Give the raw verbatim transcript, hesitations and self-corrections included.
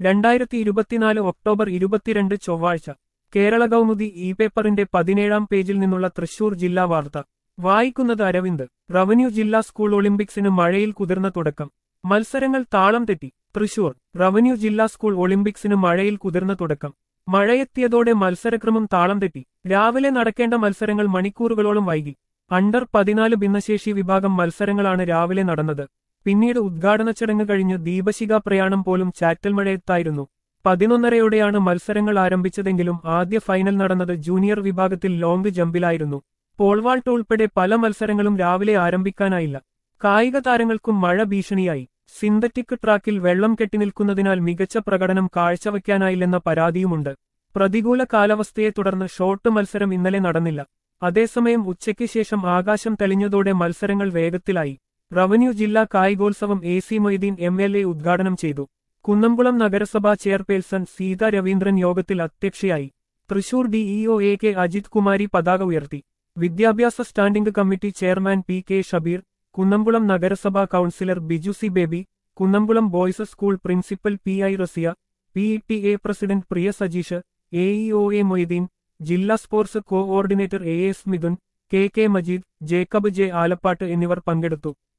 രണ്ടായിരത്തി ഇരുപത്തിനാല് ഒക്ടോബർ ഇരുപത്തിരണ്ട് ചൊവ്വാഴ്ച കേരള കൗമുദി ഇ പേപ്പറിന്റെ പതിനേഴാം പേജിൽ നിന്നുള്ള തൃശൂർ ജില്ലാ വാർത്ത വായിക്കുന്നത് അരവിന്ദ്. റവന്യൂ ജില്ലാ സ്കൂൾ ഒളിമ്പിക്സിന് മഴയിൽ കുതിർന്ന തുടക്കം. മത്സരങ്ങൾ താളം തെറ്റി. തൃശൂർ റവന്യൂ ജില്ലാ സ്കൂൾ ഒളിമ്പിക്സിന് മഴയിൽ കുതിർന്ന തുടക്കം. മഴയെത്തിയതോടെ മത്സരക്രമം താളം തെറ്റി. രാവിലെ നടക്കേണ്ട മത്സരങ്ങൾ മണിക്കൂറുകളോളം വൈകി. അണ്ടർ പതിനാല് ഭിന്നശേഷി വിഭാഗം മത്സരങ്ങളാണ് രാവിലെ നടന്നത്. പിന്നീട് ഉദ്ഘാടന ചടങ്ങ് കഴിഞ്ഞ് ദീപശിഖാ പ്രയാണം പോലും ചാറ്റൽ മഴയത്തായിരുന്നു. പതിനൊന്നരയോടെയാണ് മത്സരങ്ങൾ ആരംഭിച്ചതെങ്കിലും ആദ്യ ഫൈനൽ നടന്നത് ജൂനിയർ വിഭാഗത്തിൽ ലോങ് ജമ്പിലായിരുന്നു. പോൾവാൾട്ട് ഉൾപ്പെടെ പല മത്സരങ്ങളും രാവിലെ ആരംഭിക്കാനായില്ല. കായിക താരങ്ങൾക്കും മഴ ഭീഷണിയായി. സിന്തറ്റിക് ട്രാക്കിൽ വെള്ളം കെട്ടിനിൽക്കുന്നതിനാൽ മികച്ച പ്രകടനം കാഴ്ചവയ്ക്കാനായില്ലെന്ന പരാതിയുമുണ്ട്. പ്രതികൂല കാലാവസ്ഥയെ തുടർന്ന് ഷോട്ട് മത്സരം ഇന്നലെ നടന്നില്ല. അതേസമയം ഉച്ചയ്ക്ക് ശേഷം ആകാശം തെളിഞ്ഞതോടെ മത്സരങ്ങൾ വേഗത്തിലായി. റവന്യൂ ജില്ലാ കായികോത്സവം A C Moideen M L A ഉദ്ഘാടനം ചെയ്തു. കുന്നംകുളം നഗരസഭാ ചെയർപേഴ്സൺ സീത രവീന്ദ്രൻ യോഗത്തിൽ അധ്യക്ഷയായി. Thrissur DEO A K Ajith Kumari പതാക ഉയർത്തി. വിദ്യാഭ്യാസ standing committee chairman P K Shabeer, Kunnamkulam നഗരസഭാ councillor Biju C Baby, Kunnamkulam boys school principal P I Rasiya, P E T A president Priya Sajeesh, A E O A Moideen, ജില്ലാ sports coordinator A S Mithun, K K Majeed, Jacob J Alappatt എന്നിവർ പങ്കെടുത്തു.